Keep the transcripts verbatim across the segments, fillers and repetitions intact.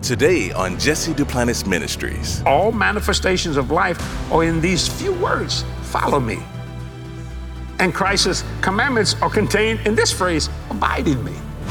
Today on Jesse Duplantis Ministries. All manifestations of life are in these few words: follow me. And Christ's commandments are contained in this phrase: abide in me.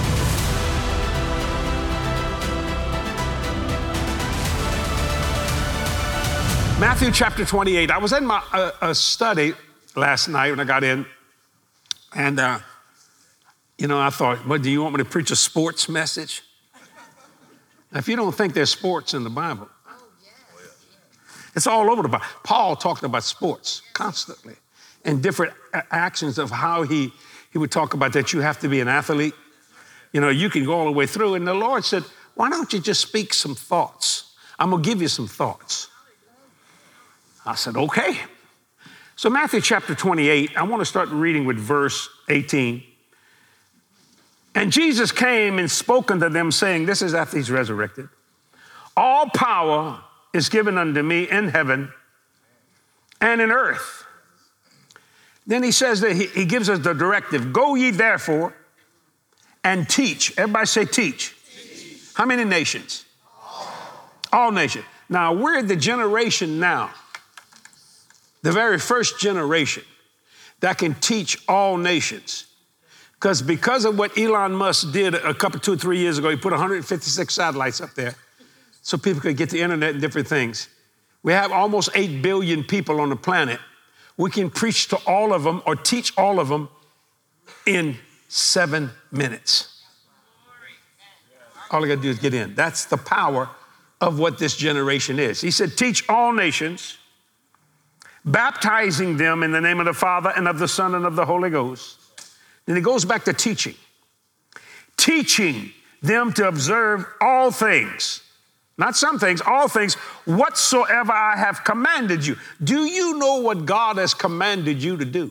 Matthew chapter twenty-eight. I was in my uh, uh, study last night when I got in, and uh, you know, I thought, well, do you want me to preach a sports message? Now, if you don't think there's sports in the Bible, it's all over the Bible. Paul talked about sports constantly and different actions of how he, he would talk about that you have to be an athlete. You know, you can go all the way through. And the Lord said, why don't you just speak some thoughts? I'm going to give you some thoughts. I said, okay. So Matthew chapter twenty-eight, I want to start reading with verse eighteen. And Jesus came and spoke unto them, saying, this is after he's resurrected, all power is given unto me in heaven and in earth. Then he says that he, he gives us the directive, go ye therefore and teach. Everybody say teach. Teach. How many nations? All. All nations. Now we're the generation now, the very first generation that can teach all nations. Because because of what Elon Musk did a couple, two or three years ago, he put one hundred fifty-six satellites up there so people could get the internet and different things. We have almost eight billion people on the planet. We can preach to all of them or teach all of them in seven minutes. All I got to do is get in. That's the power of what this generation is. He said, teach all nations, baptizing them in the name of the Father and of the Son and of the Holy Ghost. Then he goes back to teaching. Teaching them to observe all things, not some things, all things, whatsoever I have commanded you. Do you know what God has commanded you to do?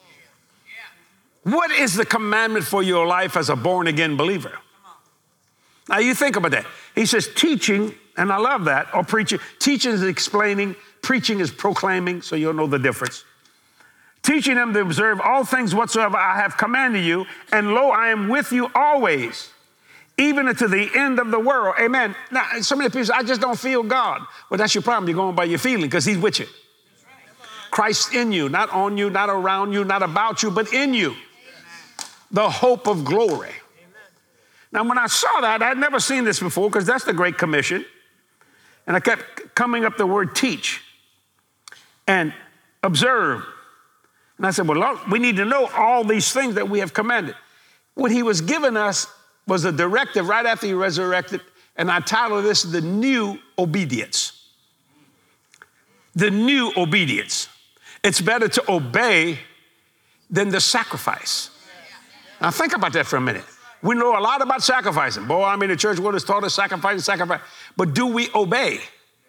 What is the commandment for your life as a born-again believer? Now you think about that. He says teaching, and I love that, or preaching. Teaching is explaining, preaching is proclaiming, so you'll know the difference. Teaching them to observe all things whatsoever I have commanded you, and lo, I am with you always, even unto the end of the world. Amen. Now, so many people say, I just don't feel God. Well, that's your problem. You're going by your feeling because he's with you. Christ in you, not on you, not around you, not about you, but in you. The hope of glory. Now, when I saw that, I'd never seen this before because that's the Great Commission. And I kept coming up the word teach and observe. And I said, well, Lord, we need to know all these things that we have commanded. What he was giving us was a directive right after he resurrected, and I titled this The New Obedience. The new obedience. It's better to obey than the sacrifice. Now think about that for a minute. We know a lot about sacrificing. Boy, I mean, the church world has taught us sacrifice and sacrifice. But do we obey?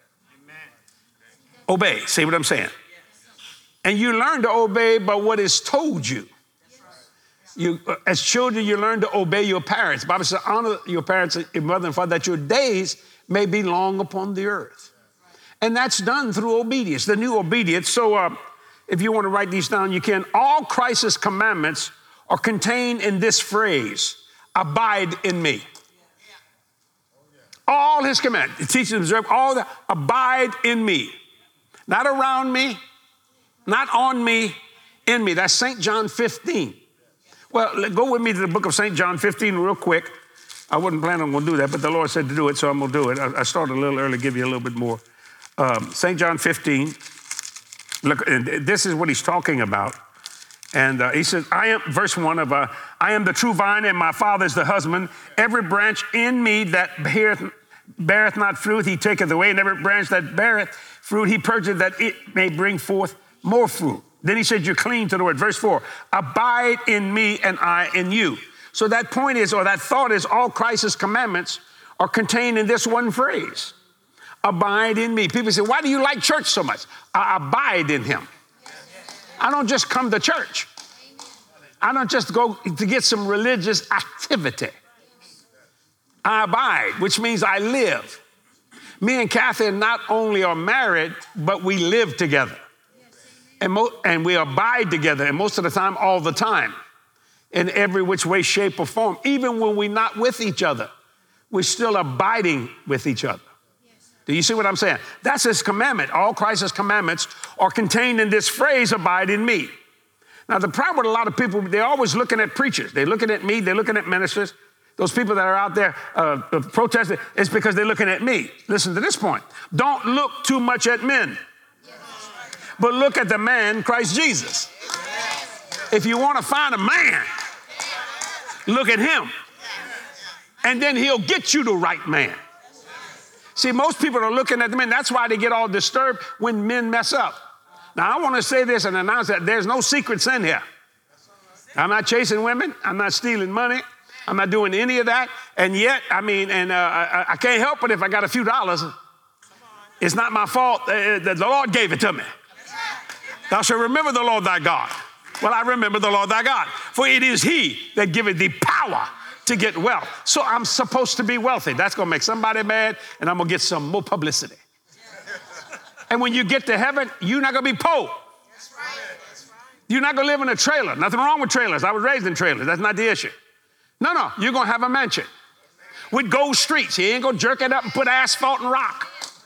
Obey. See what I'm saying? And you learn to obey by what is told you. You, as children, you learn to obey your parents. The Bible says, honor your parents, your mother and father, that your days may be long upon the earth. And that's done through obedience, the new obedience. So uh, if you want to write these down, you can. All Christ's commandments are contained in this phrase, abide in me. All his commandments, teach and observe, all that, abide in me. Not around me, not on me, in me. That's Saint John fifteen. Well, go with me to the book of Saint John fifteen real quick. I wasn't planning on going to do that, but the Lord said to do it, so I'm going to do it. I, I started a little early, give you a little bit more. Um, Saint John fifteen, look, this is what he's talking about. And uh, he says, I am, verse one of, uh, I am the true vine and my Father is the husband. Every branch in me that beareth, beareth not fruit, he taketh away. And every branch that beareth fruit, he purgeth that it may bring forth more fruit. Then he said, you're clean to the word. Verse four, abide in me and I in you. So that point is, or that thought is, all Christ's commandments are contained in this one phrase, abide in me. People say, why do you like church so much? I abide in him. I don't just come to church. I don't just go to get some religious activity. I abide, which means I live. Me and Kathy not only are married, but we live together. And, mo- and we abide together, and most of the time, all the time, in every which way, shape, or form. Even when we're not with each other, we're still abiding with each other. Do you see what I'm saying? That's his commandment. All Christ's commandments are contained in this phrase, abide in me. Now, the problem with a lot of people, they're always looking at preachers. They're looking at me. They're looking at ministers. Those people that are out there uh, protesting, it's because they're looking at me. Listen to this point. Don't look too much at men, but look at the man, Christ Jesus. If you want to find a man, look at him. And then he'll get you the right man. See, most people are looking at the men. That's why they get all disturbed when men mess up. Now, I want to say this and announce that there's no secret sin here. I'm not chasing women. I'm not stealing money. I'm not doing any of that. And yet, I mean, and uh, I, I can't help it if I got a few dollars. It's not my fault. Uh, the Lord gave it to me. Thou shalt remember the Lord thy God. Well, I remember the Lord thy God. For it is he that giveth thee power to get wealth. So I'm supposed to be wealthy. That's going to make somebody mad, and I'm going to get some more publicity. And when you get to heaven, you're not going to be poor. You're not going to live in a trailer. Nothing wrong with trailers. I was raised in trailers. That's not the issue. No, no. You're going to have a mansion with gold streets. He ain't going to jerk it up and put asphalt and rock.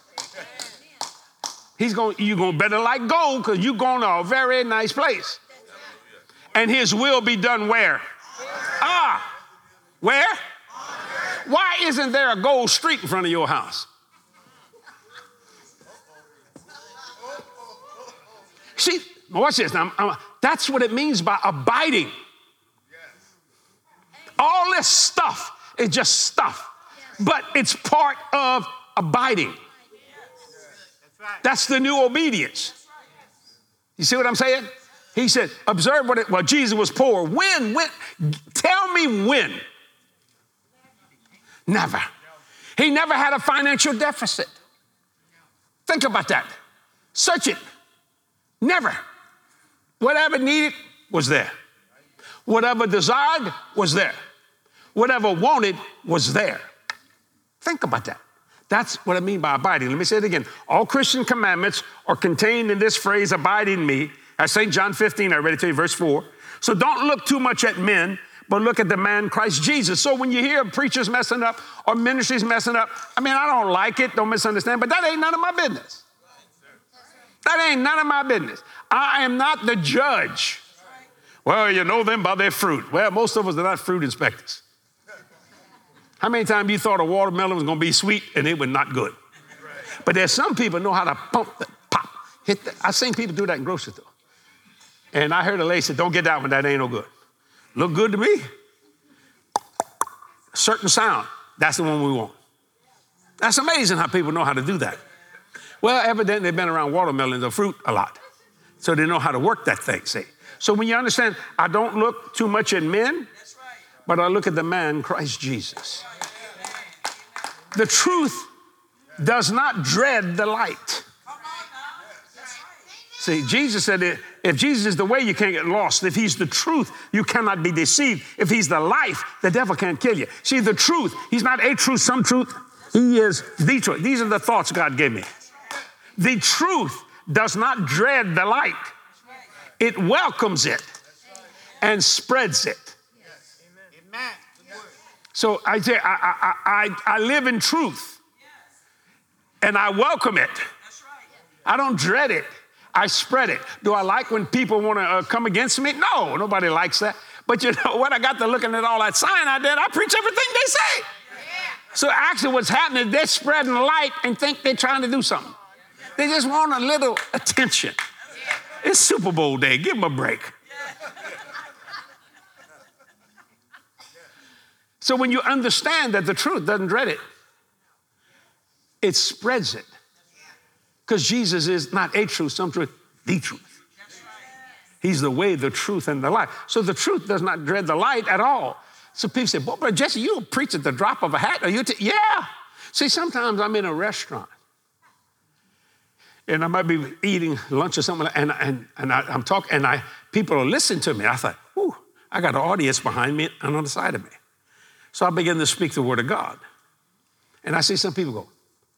He's going, you're going to better like gold because you're going to a very nice place. And his will be done where? Ah, where? Why isn't there a gold street in front of your house? See, watch this. Now, I'm, I'm, that's what it means by abiding. All this stuff is just stuff, but it's part of abiding. That's the new obedience. You see what I'm saying? He said, observe what it, well, Jesus was poor. When, when? Tell me when. Never. He never had a financial deficit. Think about that. Search it. Never. Whatever needed was there. Whatever desired was there. Whatever wanted was there. Think about that. That's what I mean by abiding. Let me say it again. All Christian commandments are contained in this phrase, abide in me. As Saint John fifteen, I read it to you, verse four. So don't look too much at men, but look at the man Christ Jesus. So when you hear preachers messing up or ministries messing up, I mean, I don't like it, don't misunderstand, but that ain't none of my business. That ain't none of my business. I am not the judge. Well, you know them by their fruit. Well, most of us are not fruit inspectors. How many times you thought a watermelon was going to be sweet and it was not good? But there's some people know how to pump, the, pop, hit the. I've seen people do that in grocery store. And I heard a lady say, don't get that one, that ain't no good. Look good to me. A certain sound, that's the one we want. That's amazing how people know how to do that. Well, evidently they've been around watermelons or fruit a lot. So they know how to work that thing, see. So when you understand, I don't look too much at men, but I look at the man, Christ Jesus. The truth does not dread the light. See, Jesus said, if Jesus is the way, you can't get lost. If he's the truth, you cannot be deceived. If he's the life, the devil can't kill you. See, the truth, he's not a truth, some truth. He is the truth. These are the thoughts God gave me. The truth does not dread the light. It welcomes it and spreads it. So I say, I, I, I, I live in truth and I welcome it. I don't dread it. I spread it. Do I like when people want to uh, come against me? No, nobody likes that. But you know what? I got to looking at all that sign I did. I preach everything they say. So actually what's happening is they're spreading light and think they're trying to do something. They just want a little attention. It's Super Bowl day. Give them a break. So when you understand that the truth doesn't dread it, it spreads it. Because Jesus is not a truth, some truth, the truth. He's the way, the truth, and the life. So the truth does not dread the light at all. So people say, well, but Jesse, you preach at the drop of a hat. Are you t-? Yeah. See, sometimes I'm in a restaurant. And I might be eating lunch or something, and, and, and I, I'm talking, and I people are listening to me. I thought, whew, I got an audience behind me and on the side of me. So I began to speak the word of God. And I see some people go.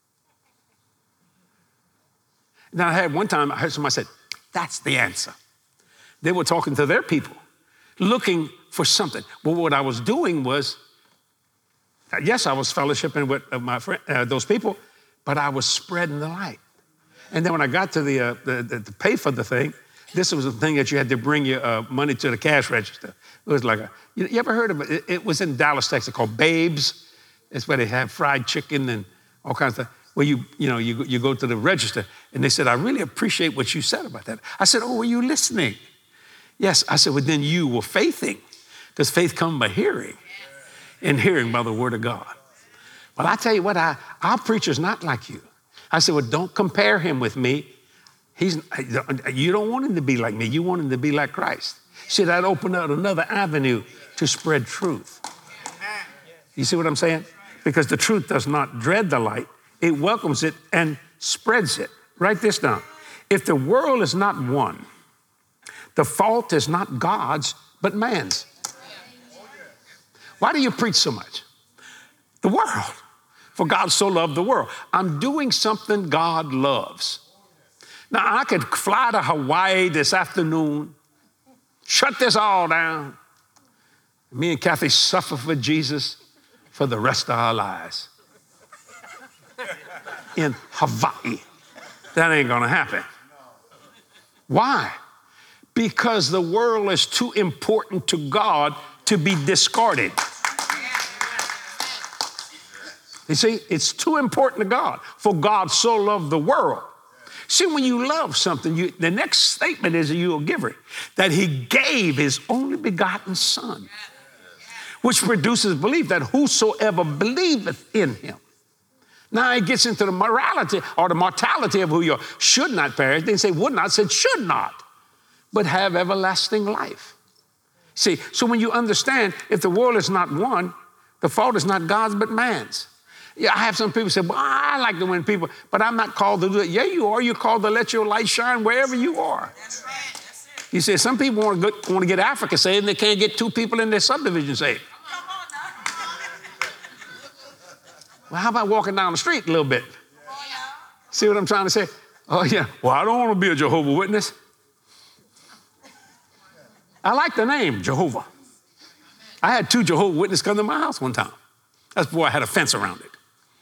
Now I had one time, I heard somebody say, that's the answer. They were talking to their people, looking for something. Well, what I was doing was, yes, I was fellowshipping with uh, my friend, uh, those people, but I was spreading the light. And then when I got to the, uh, the, the to pay for the thing, this was the thing that you had to bring your uh, money to the cash register. It was like a, you, you ever heard of it? it? It was in Dallas, Texas, called Babes. It's where they have fried chicken and all kinds of stuff. Where you, you know, you, you go to the register, and they said, I really appreciate what you said about that. I said, oh, were you listening? Yes. I said, well, then you were faithing, because faith comes by hearing, and hearing by the word of God. Well, I tell you what, I, our preacher's not like you. I said, well, don't compare him with me. He's, you don't want him to be like me. You want him to be like Christ. See, that opened up another avenue to spread truth. You see what I'm saying? Because the truth does not dread the light. It welcomes it and spreads it. Write this down. If the world is not one, the fault is not God's, but man's. Why do you preach so much? The world. For God so loved the world. I'm doing something God loves. Now, I could fly to Hawaii this afternoon, shut this all down. Me and Kathy suffer for Jesus for the rest of our lives. In Hawaii. That ain't gonna happen. Why? Because the world is too important to God to be discarded. You see, it's too important to God, for God so loved the world. See, when you love something, you, the next statement is that you're a giver, that he gave his only begotten son, which produces belief that whosoever believeth in him. Now it gets into the morality or the mortality of who you are. Should not perish. They didn't say would not, said should not, but have everlasting life. See, so when you understand, if the world is not one, the fault is not God's, but man's. Yeah, I have some people say, well, I like to win people, but I'm not called to do it. Yeah, you are. You're called to let your light shine wherever you are. That's right. That's it. You say, some people want to, go, want to get Africa saved, and they can't get two people in their subdivision saved. Well, how about walking down the street a little bit? See what I'm trying to say? Oh, yeah. Well, I don't want to be a Jehovah's Witness. I like the name, Jehovah. I had two Jehovah's Witnesses come to my house one time. That's before I had a fence around it.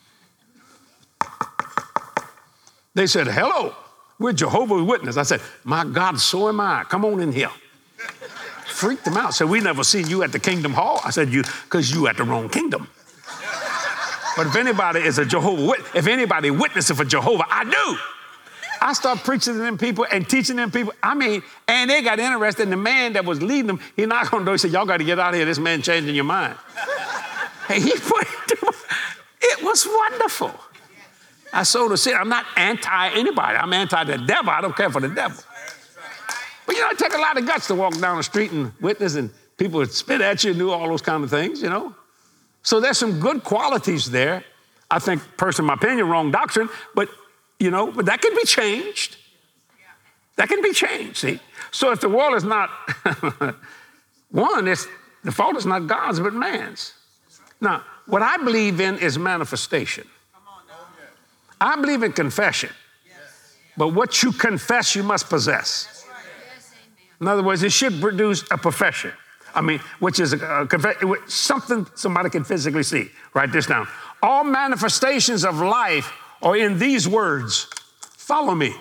They said, hello, we're Jehovah's Witnesses. I said, my God, so am I. Come on in here. Freaked them out. Said, we never seen you at the Kingdom Hall. I said, you, because you at the wrong kingdom. But if anybody is a Jehovah's Witness, if anybody witnessing for Jehovah, I do. I started preaching to them people and teaching them people. I mean, and they got interested. And the man that was leading them, he knocked on the door. He said, y'all got to get out of here. This man changing your mind. Hey, he put, it was wonderful. I sold a seed. I'm not anti anybody. I'm anti the devil. I don't care for the devil. But, you know, it takes a lot of guts to walk down the street and witness, and people would spit at you and do all those kind of things, you know. So there's some good qualities there. I think, personally, my opinion, wrong doctrine, but, you know, but that can be changed. That can be changed, see. So if the world is not one, it's, the fault is not God's, but man's. Now, what I believe in is manifestation. I believe in confession. But what you confess, you must possess. In other words, it should produce a profession. I mean, which is a, a confession, something somebody can physically see. Write this down. All manifestations of life are in these words: follow me.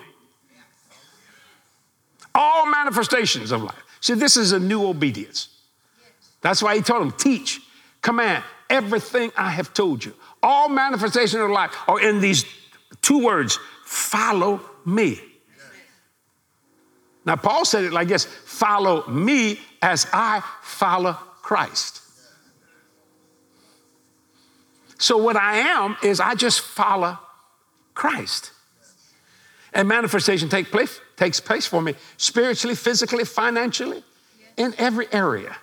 All manifestations of life. See, this is a new obedience. That's why he told them, teach, command, everything I have told you. All manifestations of life are in these two words: follow me. Now, Paul said it like this: follow me as I follow Christ. So what I am is I just follow Christ. And manifestation take place, takes place for me spiritually, physically, financially, in every area.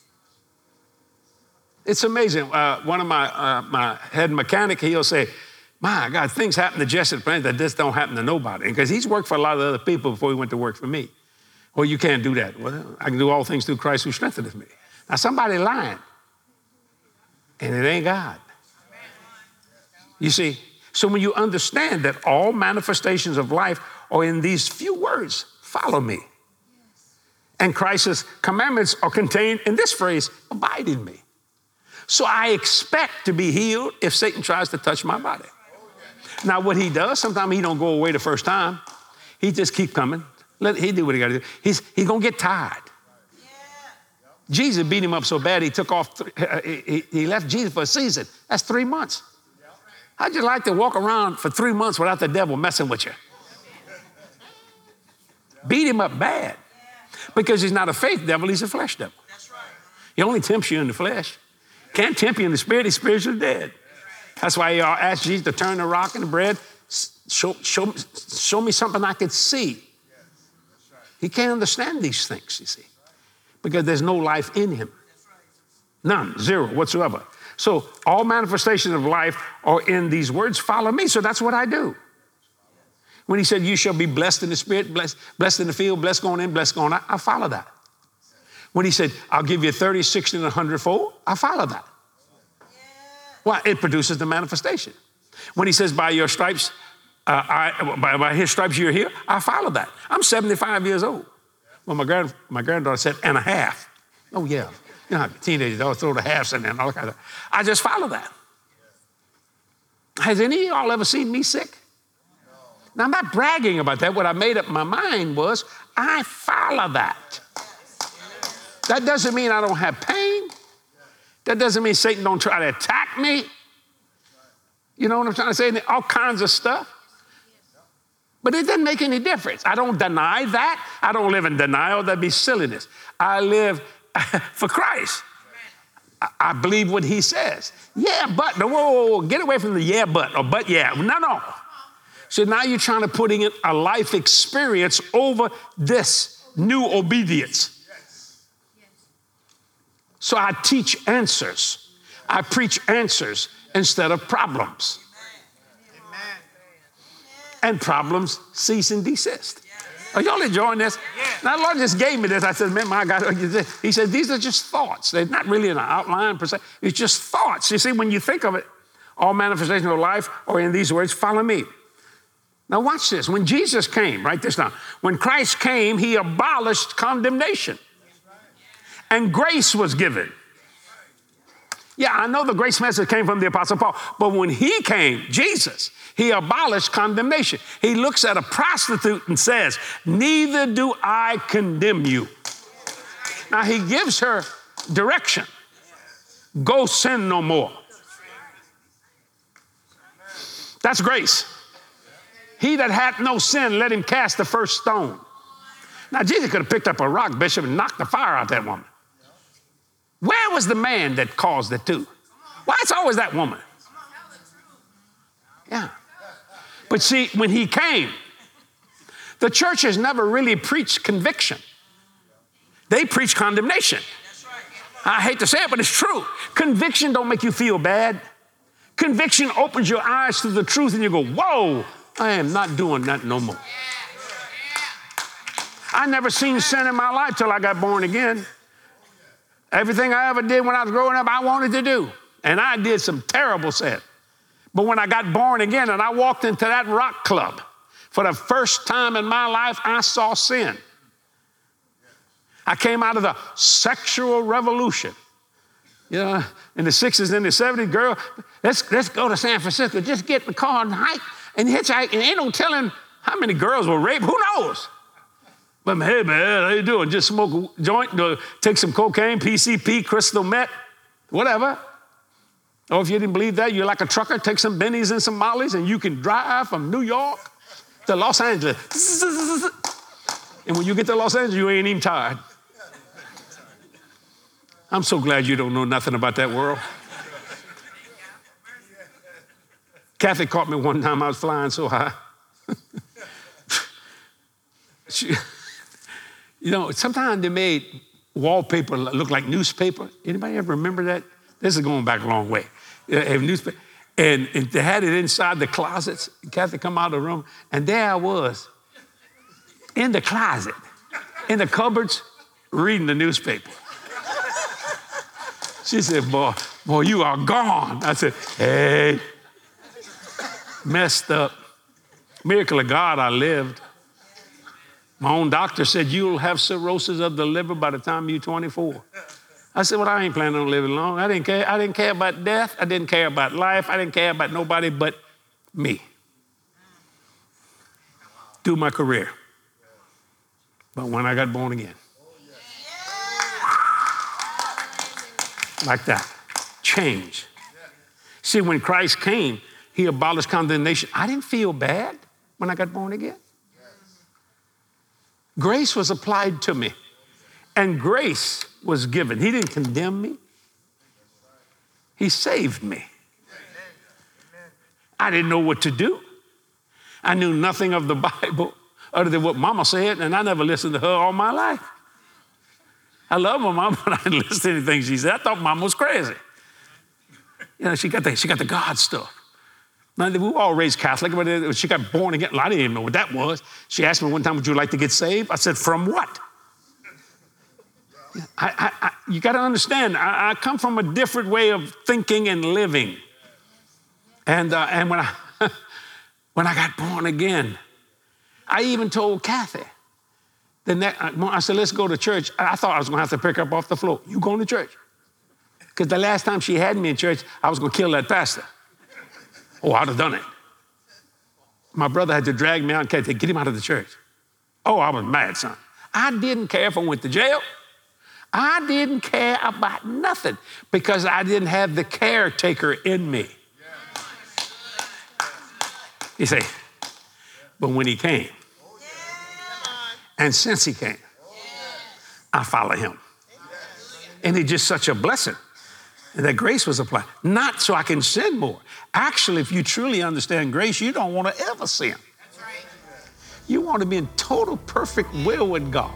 It's amazing. Uh, one of my, uh, my head mechanic, he'll say, my God, things happen to Jesse Duplantis that just don't happen to nobody. Because he's worked for a lot of other people before he went to work for me. Well, you can't do that. Well, I can do all things through Christ who strengtheneth me. Now, somebody lying, and it ain't God. You see, so when you understand that all manifestations of life are in these few words: follow me. And Christ's commandments are contained in this phrase: abide in me. So I expect to be healed if Satan tries to touch my body. Now, what he does, sometimes he don't go away the first time. He just keep coming. Let he do what he got to do. He's he's gonna get tired. Jesus beat him up so bad he took off. Uh, he, he left Jesus for a season. That's three months. How'd you like to walk around for three months without the devil messing with you? Beat him up bad. Because he's not a faith devil, he's a flesh devil. He only tempts you in the flesh. Can't tempt you in the spirit, he's spiritually dead. That's why he asked Jesus to turn the rock into bread. Show, show, show me something I could see. He can't understand these things, you see, because there's no life in him. None, zero whatsoever. So all manifestations of life are in these words, follow me. So that's what I do. When he said, you shall be blessed in the spirit, blessed, blessed in the field, blessed going in, blessed going out, I follow that. When he said, I'll give you thirty, sixty, and a hundredfold, I follow that. Well, it produces the manifestation. When he says, by your stripes, uh, I, by, by his stripes you're here, I follow that. I'm seventy-five years old. Well, my, grand, my granddaughter said, and a half. Oh, yeah. You know how teenagers always throw the halves in there and all that kind of stuff. I just follow that. Has any of y'all ever seen me sick? Now, I'm not bragging about that. What I made up my mind was, I follow that. That doesn't mean I don't have pain. That doesn't mean Satan don't try to attack me. You know what I'm trying to say? All kinds of stuff. But it doesn't make any difference. I don't deny that. I don't live in denial. That'd be silliness. I live for Christ. I, I believe what he says. Yeah, but, no, whoa, whoa, whoa, get away from the yeah, but, or but, yeah. No, no. So now you're trying to put in a life experience over this new obedience. So I teach answers. I preach answers instead of problems. And problems cease and desist. Are y'all enjoying this? Now, the Lord just gave me this. I said, man, my God. He said, these are just thoughts. They're not really an outline per se. It's just thoughts. You see, when you think of it, all manifestations of life are in these words, follow me. Now, watch this. When Jesus came, write this down. When Christ came, he abolished condemnation. And grace was given. Yeah, I know the grace message came from the Apostle Paul, but when he came, Jesus, he abolished condemnation. He looks at a prostitute and says, neither do I condemn you. Now, he gives her direction. Go sin no more. That's grace. He that hath no sin, let him cast the first stone. Now, Jesus could have picked up a rock, Bishop, and knocked the fire out that woman. Where was the man that caused it to? Why it's always that woman? Yeah. But see, when he came, the church has never really preached conviction. They preach condemnation. I hate to say it, but it's true. Conviction don't make you feel bad. Conviction opens your eyes to the truth and you go, whoa, I am not doing that no more. I never seen sin in my life till I got born again. Everything I ever did when I was growing up, I wanted to do. And I did some terrible sin. But when I got born again and I walked into that rock club, for the first time in my life, I saw sin. I came out of the sexual revolution. You know, in the sixties and the seventies, girl, let's, let's go to San Francisco. Just get in the car and hike and hitchhike. And ain't no telling how many girls were raped. Who knows? But hey, man, how you doing? Just smoke a joint, take some cocaine, P C P, crystal meth, whatever. Or if you didn't believe that, you're like a trucker, take some bennies and some mollies, and you can drive from New York to Los Angeles. And when you get to Los Angeles, you ain't even tired. I'm so glad you don't know nothing about that world. Kathy caught me one time. I was flying so high. she, you know, sometimes they made wallpaper look like newspaper. Anybody ever remember that? This is going back a long way. A newspaper. And, and they had it inside the closets. Kathy come out of the room, and there I was in the closet, in the cupboards, reading the newspaper. She said, boy, boy, you are gone. I said, hey, messed up. Miracle of God, I lived. My own doctor said, you'll have cirrhosis of the liver by the time you're twenty-four. I said, well, I ain't planning on living long. I didn't care. I didn't care about death. I didn't care about life. I didn't care about nobody but me. Do my career. But when I got born again, like that, change. See, when Christ came, he abolished condemnation. I didn't feel bad when I got born again. Grace was applied to me, and grace was given. He didn't condemn me. He saved me. I didn't know what to do. I knew nothing of the Bible other than what Mama said, and I never listened to her all my life. I love my mom, but I didn't listen to anything she said. I thought Mama was crazy. You know, she got the, she got the God stuff. Now, we were all raised Catholic, but she got born again. I didn't even know what that was. She asked me one time, would you like to get saved? I said, from what? I, I, I, you got to understand, I, I come from a different way of thinking and living. And, uh, and when, I, when I got born again, I even told Kathy, the next, I said, let's go to church. I thought I was going to have to pick her up off the floor. You going to church? Because the last time she had me in church, I was going to kill that pastor. Oh, I'd have done it. My brother had to drag me out and get him out of the church. Oh, I was mad, son. I didn't care if I went to jail. I didn't care about nothing because I didn't have the caretaker in me. You say, but when he came, and since he came, I follow him. And it's just such a blessing. And that grace was applied. Not so I can sin more. Actually, if you truly understand grace, you don't want to ever sin. That's right. You want to be in total perfect will with God.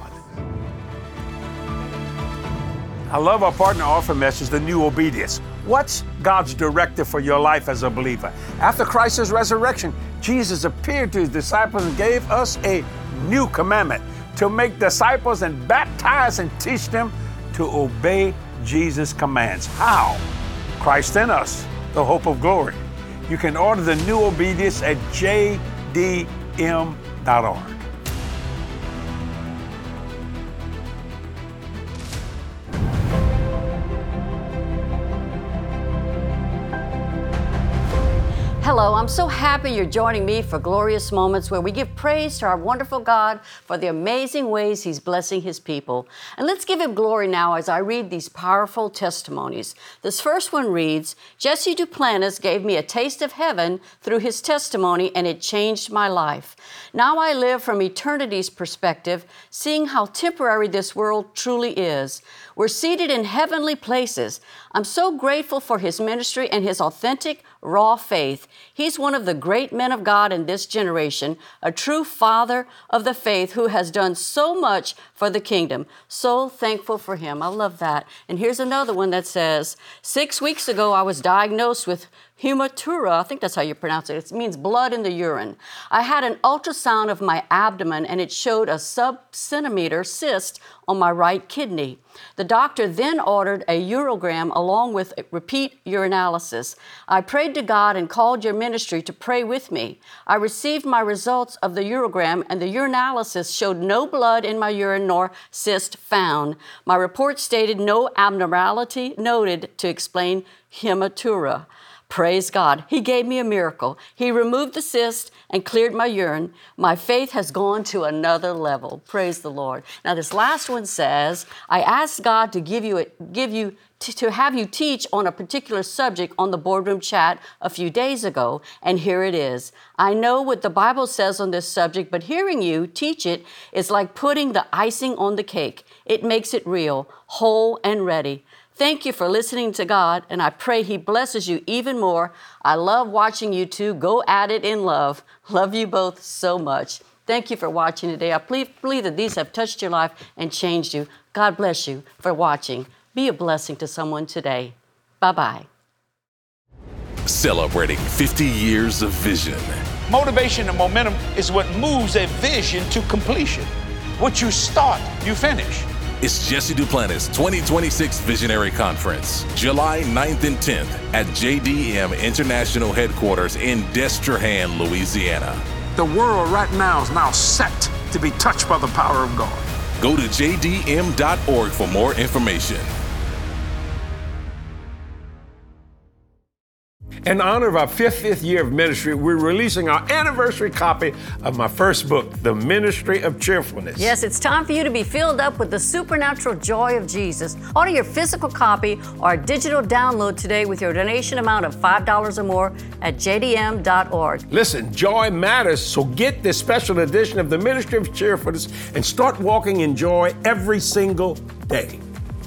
I love our partner offer message, The New Obedience. What's God's directive for your life as a believer? After Christ's resurrection, Jesus appeared to his disciples and gave us a new commandment to make disciples and baptize and teach them to obey Jesus' commands. How? Christ in us, the hope of glory. You can order The New Obedience at j d m dot org. Hello, I'm so happy you're joining me for Glorious Moments where we give praise to our wonderful God for the amazing ways He's blessing His people. And let's give Him glory now as I read these powerful testimonies. This first one reads, Jesse Duplantis gave me a taste of heaven through his testimony and it changed my life. Now I live from eternity's perspective, seeing how temporary this world truly is. We're seated in heavenly places. I'm so grateful for his ministry and his authentic, raw faith. He's one of the great men of God in this generation, a true father of the faith who has done so much for the kingdom. So thankful for him. I love that. And here's another one that says, six weeks ago, I was diagnosed with hematura, I think that's how you pronounce it. It means blood in the urine. I had an ultrasound of my abdomen and it showed a sub-centimeter cyst on my right kidney. The doctor then ordered a urogram along with repeat urinalysis. I prayed to God and called your ministry to pray with me. I received my results of the urogram and the urinalysis showed no blood in my urine nor cyst found. My report stated no abnormality noted to explain hematura. Praise God. He gave me a miracle. He removed the cyst and cleared my urine. My faith has gone to another level. Praise the Lord. Now this last one says, I asked God to give you, a, give you t- to have you teach on a particular subject on the boardroom chat a few days ago, and here it is. I know what the Bible says on this subject, but hearing you teach it is like putting the icing on the cake. It makes it real, whole, and ready. Thank you for listening to God, and I pray He blesses you even more. I love watching you two go at it in love. Love you both so much. Thank you for watching today. I believe that these have touched your life and changed you. God bless you for watching. Be a blessing to someone today. Bye-bye. Celebrating fifty years of vision. Motivation and momentum is what moves a vision to completion. What you start, you finish. It's Jesse Duplantis twenty twenty-six Visionary Conference, July ninth and tenth at J D M International Headquarters in Destrehan, Louisiana. The world right now is now set to be touched by the power of God. Go to j d m dot org for more information. In honor of our fiftieth year of ministry, we're releasing our anniversary copy of my first book, The Ministry of Cheerfulness. Yes, it's time for you to be filled up with the supernatural joy of Jesus. Order your physical copy or a digital download today with your donation amount of five dollars or more at j d m dot org. Listen, joy matters, so get this special edition of The Ministry of Cheerfulness and start walking in joy every single day.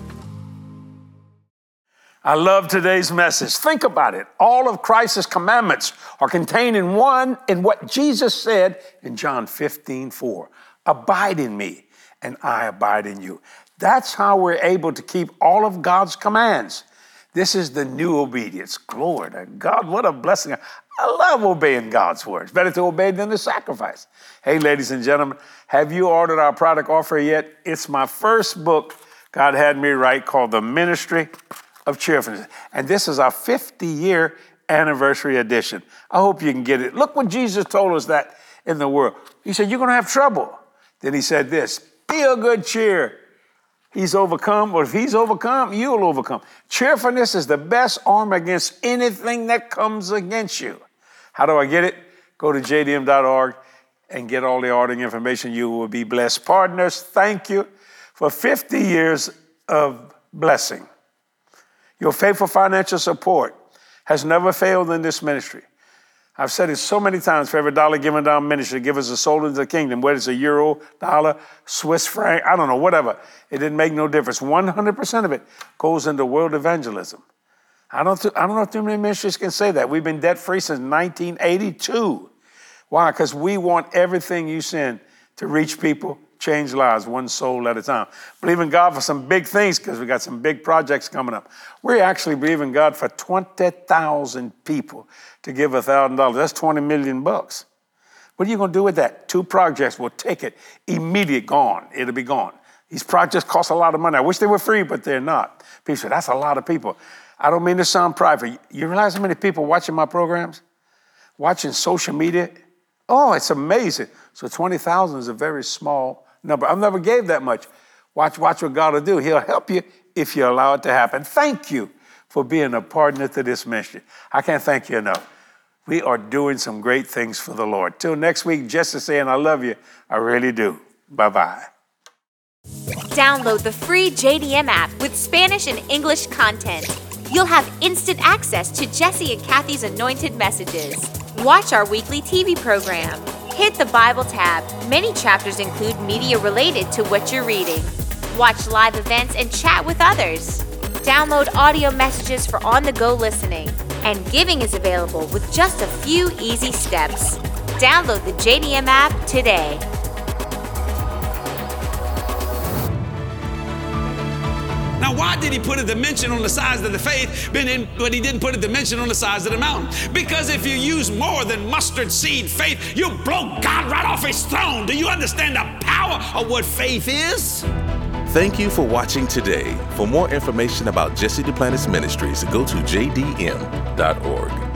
I love today's message. Think about it. All of Christ's commandments are contained in one, in what Jesus said in John fifteen four. Abide in me, and I abide in you. That's how we're able to keep all of God's commands. This is the new obedience. Glory to God. What a blessing. I love obeying God's words. Better to obey than to sacrifice. Hey, ladies and gentlemen, have you ordered our product offer yet? It's my first book God had me write called The Ministry of Cheerfulness. And this is our fifty-year anniversary edition. I hope you can get it. Look what Jesus told us that in the world. He said, you're going to have trouble. Then he said this, be of good cheer. He's overcome, or if he's overcome, you'll overcome. Cheerfulness is the best armor against anything that comes against you. How do I get it? Go to j d m dot org and get all the ordering information. You will be blessed. Partners, thank you for fifty years of blessing. Your faithful financial support has never failed in this ministry. I've said it so many times, for every dollar given to our ministry, give us a soul into the kingdom, whether it's a euro, dollar, Swiss franc, I don't know, whatever. It didn't make no difference. one hundred percent of it goes into world evangelism. I don't, th- I don't know if too many ministries can say that. We've been debt-free since nineteen eighty-two. Why? Because we want everything you send to reach people, change lives, one soul at a time. Believe in God for some big things, because we got some big projects coming up. We're actually believing God for twenty thousand people to give one thousand dollars. That's twenty million bucks. What are you going to do with that? Two projects will take it immediate, gone. It'll be gone. These projects cost a lot of money. I wish they were free, but they're not. People say, that's a lot of people. I don't mean to sound prideful. You realize how many people watching my programs? Watching social media? Oh, it's amazing. So twenty thousand is a very small number. I've never gave that much. Watch, watch what God will do. He'll help you if you allow it to happen. Thank you for being a partner to this ministry. I can't thank you enough. We are doing some great things for the Lord. Till next week, Jesse saying, I love you. I really do. Bye-bye. Download the free J D M app with Spanish and English content. You'll have instant access to Jesse and Kathy's anointed messages. Watch our weekly T V program. Hit the Bible tab. Many chapters include media related to what you're reading. Watch live events and chat with others. Download audio messages for on-the-go listening. And giving is available with just a few easy steps. Download the J D M app today. Now, why did he put a dimension on the size of the faith, but he didn't put a dimension on the size of the mountain? Because if you use more than mustard seed faith, you'll blow God right off his throne. Do you understand the power of what faith is? Thank you for watching today. For more information about Jesse Duplantis Ministries, go to j d m dot org.